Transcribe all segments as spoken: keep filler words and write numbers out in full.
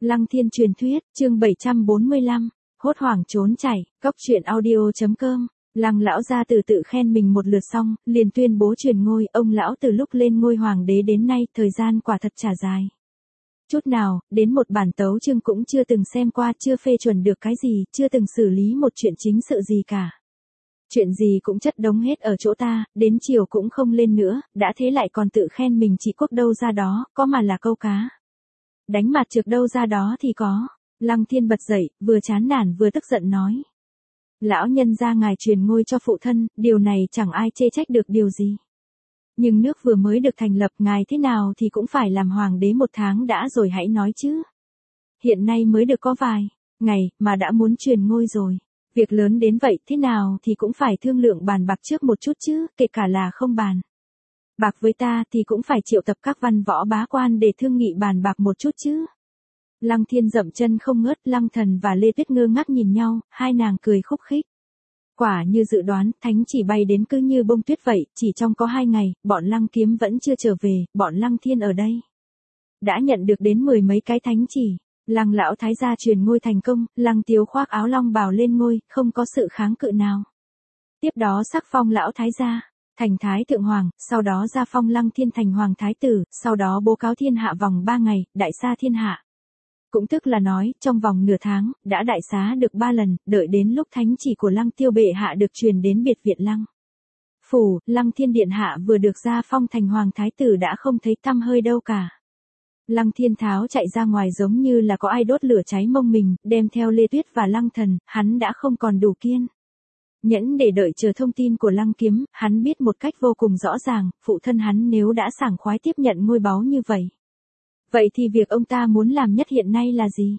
Lăng Thiên truyền thuyết, chương bảy trăm bốn mươi lăm, hốt hoảng trốn chạy, cốc truyện audio chấm com. Lăng lão gia từ tự khen mình một lượt xong, liền tuyên bố truyền ngôi, ông lão từ lúc lên ngôi hoàng đế đến nay, thời gian quả thật chả dài. Chút nào, đến một bản tấu chương cũng chưa từng xem qua, chưa phê chuẩn được cái gì, chưa từng xử lý một chuyện chính sự gì cả. Chuyện gì cũng chất đống hết ở chỗ ta, đến chiều cũng không lên nữa, đã thế lại còn tự khen mình trị quốc đâu ra đó, có mà là câu cá. Đánh mặt trược đâu ra đó thì có. Lăng Thiên bật dậy, vừa chán nản vừa tức giận nói. Lão nhân gia ngài truyền ngôi cho phụ thân, điều này chẳng ai chê trách được điều gì. Nhưng nước vừa mới được thành lập, ngài thế nào thì cũng phải làm hoàng đế một tháng đã rồi hãy nói chứ. Hiện nay mới được có vài ngày, mà đã muốn truyền ngôi rồi. Việc lớn đến vậy thế nào thì cũng phải thương lượng bàn bạc trước một chút chứ, kể cả là không bàn bạc với ta thì cũng phải triệu tập các văn võ bá quan để thương nghị bàn bạc một chút chứ. Lăng Thiên dậm chân không ngớt, Lăng Thần và Lê Tuyết ngơ ngác nhìn nhau, hai nàng cười khúc khích. Quả như dự đoán, thánh chỉ bay đến cứ như bông tuyết vậy, chỉ trong có hai ngày, bọn Lăng Kiếm vẫn chưa trở về, bọn Lăng Thiên ở đây đã nhận được đến mười mấy cái thánh chỉ. Lăng lão thái gia truyền ngôi thành công, Lăng Tiếu khoác áo long bào lên ngôi, không có sự kháng cự nào. Tiếp đó sắc phong lão thái gia thành thái thượng hoàng, sau đó gia phong Lăng Thiên thành hoàng thái tử, sau đó bố cáo thiên hạ vòng ba ngày, đại xa thiên hạ. Cũng tức là nói, trong vòng nửa tháng, đã đại xá được ba lần, đợi đến lúc thánh chỉ của Lăng Tiêu bệ hạ được truyền đến biệt viện Lăng phủ, Lăng Thiên điện hạ vừa được gia phong thành hoàng thái tử đã không thấy tăm hơi đâu cả. Lăng Thiên tháo chạy ra ngoài giống như là có ai đốt lửa cháy mông mình, đem theo Lê Tuyết và Lăng Thần, hắn đã không còn đủ kiên nhẫn để đợi chờ thông tin của Lăng Kiếm, hắn biết một cách vô cùng rõ ràng, phụ thân hắn nếu đã sảng khoái tiếp nhận ngôi báu như vậy. Vậy thì việc ông ta muốn làm nhất hiện nay là gì?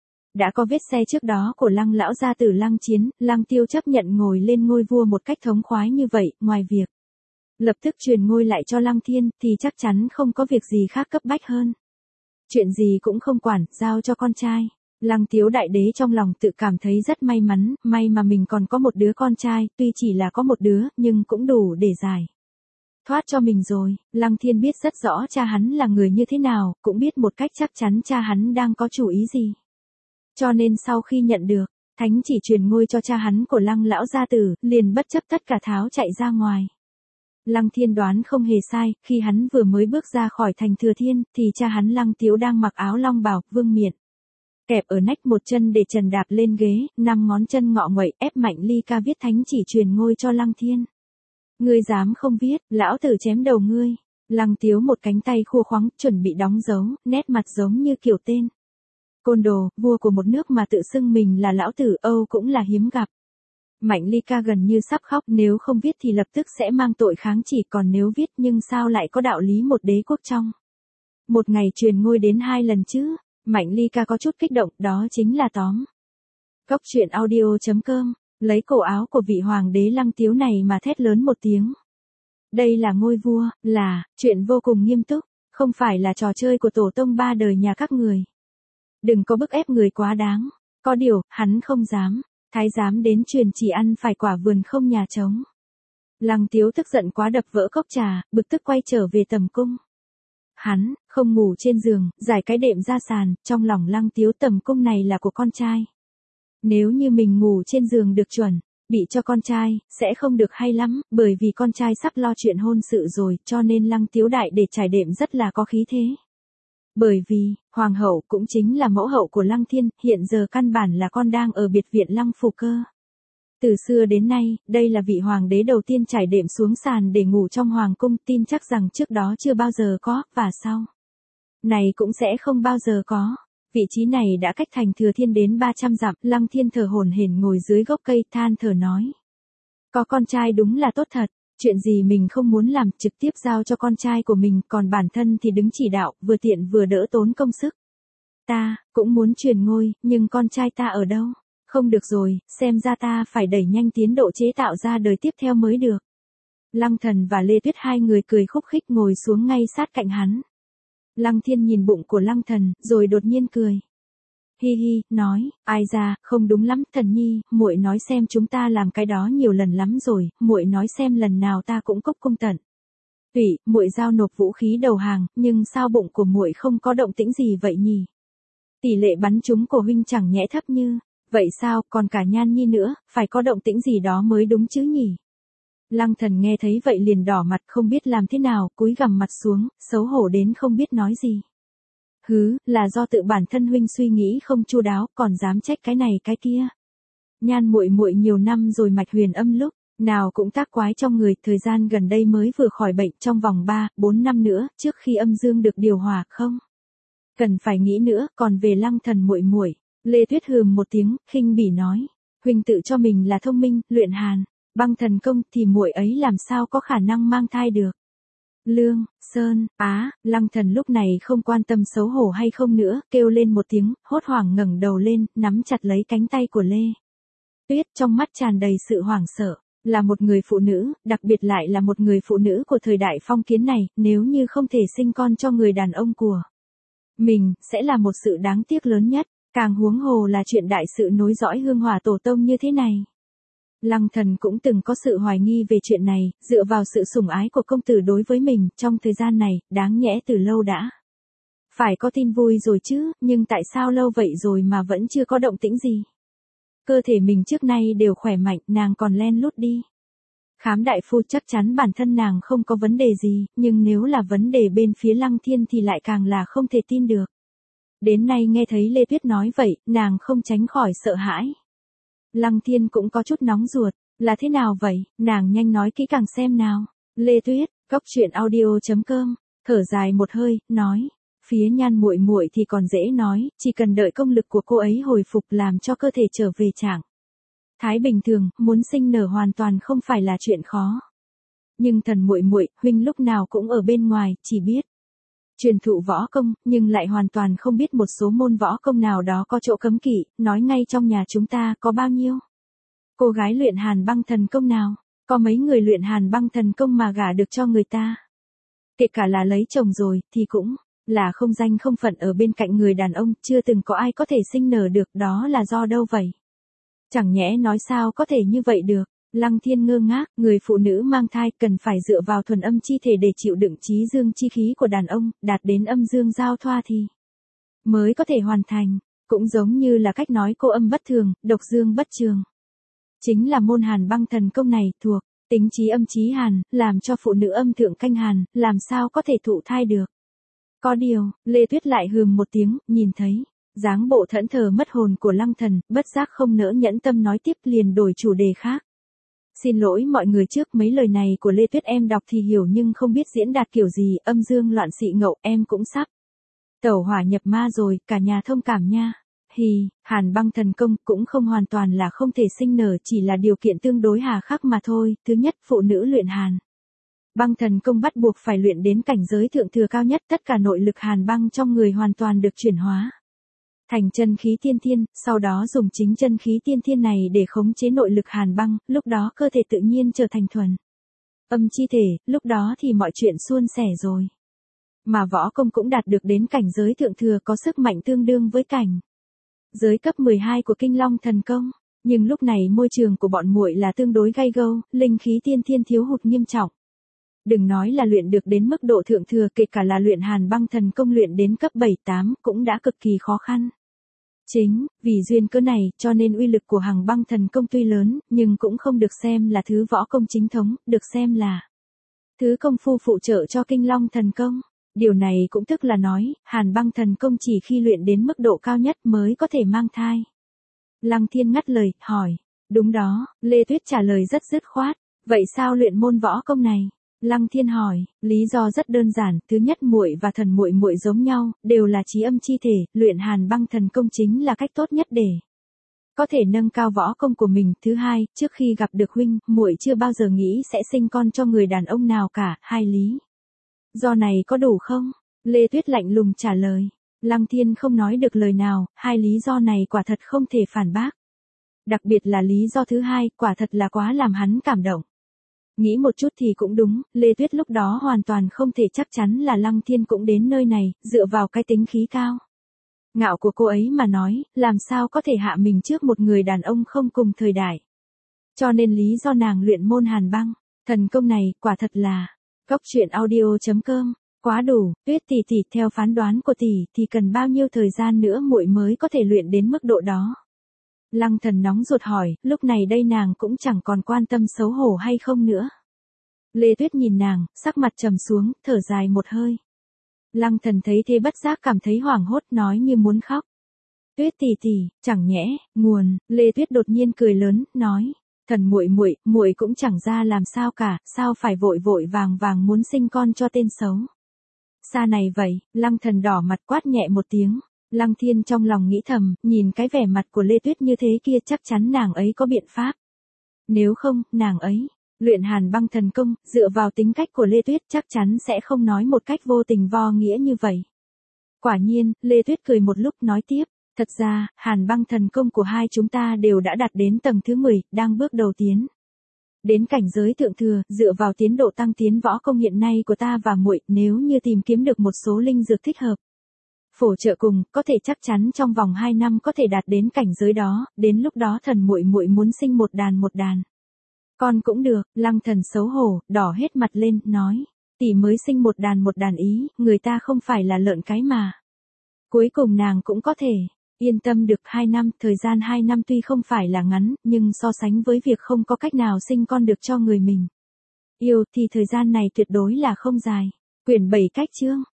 Đã có vết xe trước đó của Lăng lão gia tử Lăng Chiến, Lăng Tiêu chấp nhận ngồi lên ngôi vua một cách thống khoái như vậy, ngoài việc lập tức truyền ngôi lại cho Lăng Thiên, thì chắc chắn không có việc gì khác cấp bách hơn. Chuyện gì cũng không quản, giao cho con trai. Lăng Tiếu đại đế trong lòng tự cảm thấy rất may mắn, may mà mình còn có một đứa con trai, tuy chỉ là có một đứa, nhưng cũng đủ để giải thoát cho mình rồi. Lăng Thiên biết rất rõ cha hắn là người như thế nào, cũng biết một cách chắc chắn cha hắn đang có chủ ý gì. Cho nên sau khi nhận được thánh chỉ truyền ngôi cho cha hắn của Lăng lão gia tử, liền bất chấp tất cả tháo chạy ra ngoài. Lăng Thiên đoán không hề sai, khi hắn vừa mới bước ra khỏi thành Thừa Thiên, thì cha hắn Lăng Tiếu đang mặc áo long bào, vương miện kẹp ở nách, một chân để trần đạp lên ghế, năm ngón chân ngọ nguậy, ép mạnh ly ca viết thánh chỉ truyền ngôi cho Lăng Thiên. Ngươi dám không viết, lão tử chém đầu ngươi. Lăng Tiếu một cánh tay khua khoắng, chuẩn bị đóng dấu, nét mặt giống như kiểu tên côn đồ, vua của một nước mà tự xưng mình là lão tử, Âu cũng là hiếm gặp. Mạnh ly ca gần như sắp khóc, nếu không viết thì lập tức sẽ mang tội kháng chỉ, còn nếu viết nhưng sao lại có đạo lý một đế quốc trong một ngày truyền ngôi đến hai lần chứ. Mạnh ly ca có chút kích động, đó chính là tóm cốc truyện audio chấm com, lấy cổ áo của vị hoàng đế Lăng Tiếu này mà thét lớn một tiếng. Đây là ngôi vua, là chuyện vô cùng nghiêm túc, không phải là trò chơi của tổ tông ba đời nhà các người. Đừng có bức ép người quá đáng. Có điều, hắn không dám. Thái giám đến truyền chỉ ăn phải quả vườn không nhà trống. Lăng Tiếu tức giận quá đập vỡ cốc trà, bực tức quay trở về tầm cung. Hắn không ngủ trên giường, giải cái đệm ra sàn, trong lòng Lăng Tiếu tầm cung này là của con trai. Nếu như mình ngủ trên giường được chuẩn bị cho con trai, sẽ không được hay lắm, bởi vì con trai sắp lo chuyện hôn sự rồi, cho nên Lăng Tiếu đại để trải đệm rất là có khí thế. Bởi vì, hoàng hậu cũng chính là mẫu hậu của Lăng Thiên, hiện giờ căn bản là con đang ở biệt viện Lăng phủ cơ. Từ xưa đến nay, đây là vị hoàng đế đầu tiên trải đệm xuống sàn để ngủ trong hoàng cung, tin chắc rằng trước đó chưa bao giờ có, và sau này cũng sẽ không bao giờ có. Vị trí này đã cách thành Thừa Thiên đến ba trăm dặm, Lăng Thiên thở hổn hển ngồi dưới gốc cây, than thở nói. Có con trai đúng là tốt thật, chuyện gì mình không muốn làm, trực tiếp giao cho con trai của mình, còn bản thân thì đứng chỉ đạo, vừa tiện vừa đỡ tốn công sức. Ta, cũng muốn truyền ngôi, nhưng con trai ta ở đâu? Không được rồi, xem ra ta phải đẩy nhanh tiến độ chế tạo ra đời tiếp theo mới được. Lăng Thần và Lê Tuyết hai người cười khúc khích ngồi xuống ngay sát cạnh hắn. Lăng Thiên nhìn bụng của Lăng Thần, rồi đột nhiên cười. Hi hi, nói, ai ra, không đúng lắm, Thần nhi, muội nói xem chúng ta làm cái đó nhiều lần lắm rồi, muội nói xem lần nào ta cũng cốc cung tận tụy, muội giao nộp vũ khí đầu hàng, nhưng sao bụng của muội không có động tĩnh gì vậy nhỉ? Tỷ lệ bắn trúng của huynh chẳng nhẽ thấp như, vậy sao, còn cả Nhan Nhi nữa, phải có động tĩnh gì đó mới đúng chứ nhỉ? Lăng Thần nghe thấy vậy liền đỏ mặt không biết làm thế nào, cúi gằm mặt xuống, xấu hổ đến không biết nói gì. Hứ, là do tự bản thân huynh suy nghĩ không chu đáo, còn dám trách cái này cái kia. Nhan muội muội nhiều năm rồi mạch huyền âm lúc nào cũng tác quái trong người, thời gian gần đây mới vừa khỏi bệnh, trong vòng ba, bốn năm nữa, trước khi âm dương được điều hòa, không cần phải nghĩ nữa, còn về Lăng Thần muội muội, Lê Tuyết hừm một tiếng, khinh bỉ nói, huynh tự cho mình là thông minh, luyện hàn băng thần công thì muội ấy làm sao có khả năng mang thai được. Lương, Sơn, Á, Lăng Thần lúc này không quan tâm xấu hổ hay không nữa, kêu lên một tiếng, hốt hoảng ngẩng đầu lên, nắm chặt lấy cánh tay của Lê Tuyết, trong mắt tràn đầy sự hoảng sợ. Là một người phụ nữ, đặc biệt lại là một người phụ nữ của thời đại phong kiến này, nếu như không thể sinh con cho người đàn ông của mình, sẽ là một sự đáng tiếc lớn nhất, càng huống hồ là chuyện đại sự nối dõi hương hỏa tổ tông như thế này. Lăng Thần cũng từng có sự hoài nghi về chuyện này, dựa vào sự sủng ái của công tử đối với mình, trong thời gian này, đáng nhẽ từ lâu đã phải có tin vui rồi chứ, nhưng tại sao lâu vậy rồi mà vẫn chưa có động tĩnh gì? Cơ thể mình trước nay đều khỏe mạnh, nàng còn len lút đi khám đại phu, chắc chắn bản thân nàng không có vấn đề gì, nhưng nếu là vấn đề bên phía Lăng Thiên thì lại càng là không thể tin được. Đến nay nghe thấy Lê Tuyết nói vậy, nàng không tránh khỏi sợ hãi. Lăng Thiên cũng có chút nóng ruột, là thế nào vậy, nàng nhanh nói kỹ càng xem nào. Lê Tuyết, Cốc Truyện Audio chấm com, thở dài một hơi, nói, phía Nhan muội muội thì còn dễ nói, chỉ cần đợi công lực của cô ấy hồi phục làm cho cơ thể trở về trạng thái bình thường, muốn sinh nở hoàn toàn không phải là chuyện khó. Nhưng Thần muội muội, huynh lúc nào cũng ở bên ngoài, chỉ biết truyền thụ võ công, nhưng lại hoàn toàn không biết một số môn võ công nào đó có chỗ cấm kỵ, nói ngay trong nhà chúng ta có bao nhiêu cô gái luyện hàn băng thần công nào, có mấy người luyện hàn băng thần công mà gả được cho người ta. Kể cả là lấy chồng rồi, thì cũng là không danh không phận ở bên cạnh người đàn ông, chưa từng có ai có thể sinh nở được, đó là do đâu vậy? Chẳng nhẽ nói sao có thể như vậy được? Lăng Thiên ngơ ngác, người phụ nữ mang thai cần phải dựa vào thuần âm chi thể để chịu đựng trí dương chi khí của đàn ông, đạt đến âm dương giao thoa thì mới có thể hoàn thành, cũng giống như là cách nói cô âm bất thường, độc dương bất trường. Chính là môn hàn băng thần công này, thuộc tính trí âm trí hàn, làm cho phụ nữ âm thượng canh hàn, làm sao có thể thụ thai được. Có điều, Lê Tuyết lại hừm một tiếng, nhìn thấy dáng bộ thẫn thờ mất hồn của Lăng Thần, bất giác không nỡ nhẫn tâm nói tiếp, liền đổi chủ đề khác. Xin lỗi mọi người, trước mấy lời này của Lê Tuyết em đọc thì hiểu nhưng không biết diễn đạt kiểu gì, âm dương loạn xị ngậu, em cũng sắp tẩu hỏa nhập ma rồi, cả nhà thông cảm nha. Hì, hàn băng thần công cũng không hoàn toàn là không thể sinh nở, chỉ là điều kiện tương đối hà khắc mà thôi. Thứ nhất, phụ nữ luyện hàn băng thần công bắt buộc phải luyện đến cảnh giới thượng thừa cao nhất, tất cả nội lực hàn băng trong người hoàn toàn được chuyển hóa thành chân khí tiên thiên, sau đó dùng chính chân khí tiên thiên này để khống chế nội lực hàn băng, lúc đó cơ thể tự nhiên trở thành thuần âm chi thể, lúc đó thì mọi chuyện suôn sẻ rồi. Mà võ công cũng đạt được đến cảnh giới thượng thừa, có sức mạnh tương đương với cảnh giới cấp mười hai của Kinh Long thần công, nhưng lúc này môi trường của bọn muội là tương đối gay gâu, linh khí tiên thiên thiếu hụt nghiêm trọng. Đừng nói là luyện được đến mức độ thượng thừa, kể cả là luyện hàn băng thần công luyện đến cấp bảy tám cũng đã cực kỳ khó khăn. Chính vì duyên cớ này, cho nên uy lực của Hàn băng thần công tuy lớn, nhưng cũng không được xem là thứ võ công chính thống, được xem là thứ công phu phụ trợ cho Kinh Long thần công. Điều này cũng tức là nói, hàn băng thần công chỉ khi luyện đến mức độ cao nhất mới có thể mang thai. Lăng Thiên ngắt lời, hỏi, đúng đó, Lê Tuyết trả lời rất dứt khoát, vậy sao luyện môn võ công này? Lăng Thiên hỏi, lý do rất đơn giản, thứ nhất muội và thần muội muội giống nhau, đều là trí âm chi thể, luyện hàn băng thần công chính là cách tốt nhất để có thể nâng cao võ công của mình. Thứ hai, trước khi gặp được huynh, muội chưa bao giờ nghĩ sẽ sinh con cho người đàn ông nào cả. Hai lý do này có đủ không? Lê Tuyết lạnh lùng trả lời. Lăng Thiên không nói được lời nào, hai lý do này quả thật không thể phản bác. Đặc biệt là lý do thứ hai, quả thật là quá làm hắn cảm động. Nghĩ một chút thì cũng đúng, Lê Tuyết lúc đó hoàn toàn không thể chắc chắn là Lăng Thiên cũng đến nơi này, dựa vào cái tính khí cao ngạo của cô ấy mà nói, làm sao có thể hạ mình trước một người đàn ông không cùng thời đại. Cho nên lý do nàng luyện môn hàn băng thần công này, quả thật là Cốc Truyện Audio chấm com Quá đủ, Tuyết tỷ tỷ, theo phán đoán của tỷ thì cần bao nhiêu thời gian nữa muội mới có thể luyện đến mức độ đó? Lăng Thần nóng ruột hỏi, lúc này đây nàng cũng chẳng còn quan tâm xấu hổ hay không nữa. Lê Tuyết nhìn nàng, sắc mặt trầm xuống, thở dài một hơi. Lăng Thần thấy thế bất giác cảm thấy hoảng hốt, nói như muốn khóc. Tuyết tỷ tỷ, chẳng nhẽ, nguồn, Lê Tuyết đột nhiên cười lớn, nói, Thần muội muội, muội cũng chẳng ra làm sao cả, sao phải vội vội vàng vàng muốn sinh con cho tên xấu. Xa này vậy, Lăng Thần đỏ mặt quát nhẹ một tiếng. Lăng Thiên trong lòng nghĩ thầm, nhìn cái vẻ mặt của Lê Tuyết như thế kia chắc chắn nàng ấy có biện pháp. Nếu không, nàng ấy, luyện Hàn Băng Thần Công, dựa vào tính cách của Lê Tuyết chắc chắn sẽ không nói một cách vô tình vo nghĩa như vậy. Quả nhiên, Lê Tuyết cười một lúc nói tiếp, thật ra, Hàn Băng Thần Công của hai chúng ta đều đã đạt đến tầng thứ mười, đang bước đầu tiến đến cảnh giới thượng thừa, dựa vào tiến độ tăng tiến võ công hiện nay của ta và muội, nếu như tìm kiếm được một số linh dược thích hợp, phổ trợ cùng, có thể chắc chắn trong vòng hai năm có thể đạt đến cảnh giới đó, đến lúc đó Thần muội muội muốn sinh một đàn một đàn. Con cũng được, Lăng Thần xấu hổ, đỏ hết mặt lên, nói, tỷ mới sinh một đàn một đàn ý, người ta không phải là lợn cái mà. Cuối cùng nàng cũng có thể yên tâm được hai năm, thời gian hai năm tuy không phải là ngắn, nhưng so sánh với việc không có cách nào sinh con được cho người mình yêu thì thời gian này tuyệt đối là không dài. Quyển bảy cách chương